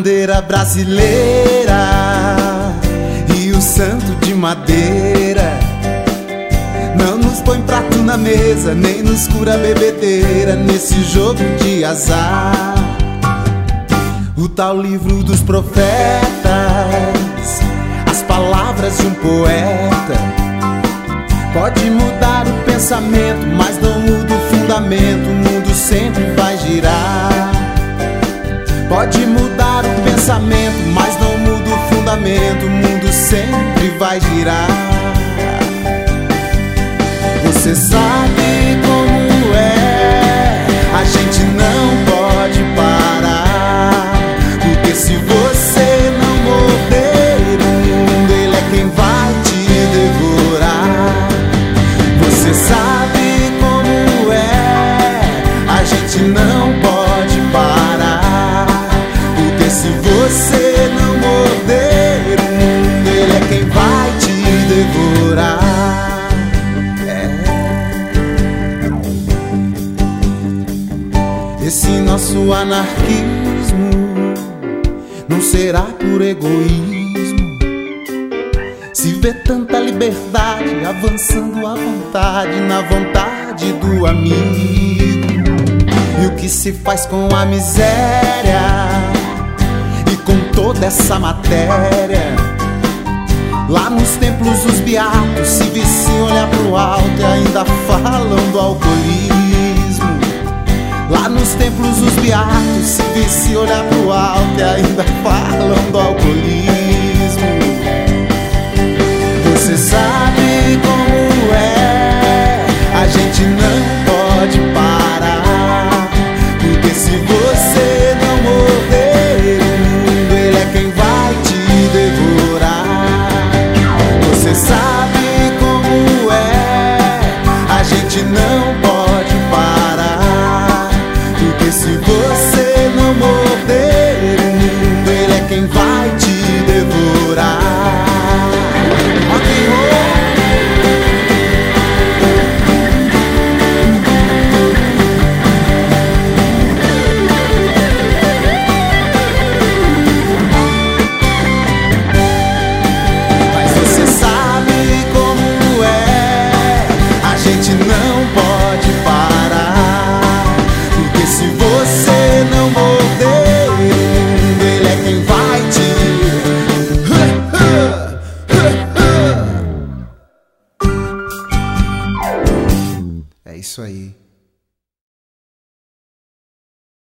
bandeira brasileira e o santo de madeira não nos põe prato na mesa, nem nos cura bebedeira nesse jogo de azar. O tal livro dos profetas, as palavras de um poeta, pode mudar o pensamento, mas não muda o fundamento, o mundo sempre vai girar. Pode mudar o pensamento, mas não muda o fundamento, o mundo sempre vai girar. Você sabe como é, a gente não pode parar, porque se você não morder o mundo, ele é quem vai te devorar. Você sabe como é, a gente não pode parar, porque se você não morder o mundo, ele é quem vai te devorar. Esse nosso anarquismo não será por egoísmo. Se vê tanta liberdade avançando à vontade, na vontade do amigo. E o que se faz com a miséria e com toda essa matéria? Lá nos templos os beatos se viciam, olhar pro alto e ainda falam do alcoolismo. Lá nos templos os beatos se viciam, olhar pro alto e ainda falam do alcoolismo. Você sabe como é, a gente não pode parar, porque se você não morder o mundo, ele é quem vai te devorar. Você sabe como é, a gente não pode parar, porque se você não morder o mundo, ele é quem vai te devorar. Rock and roll. Mas você sabe como é, a gente não pode parar, porque se você não morder o mundo, ele é quem vai te É isso aí.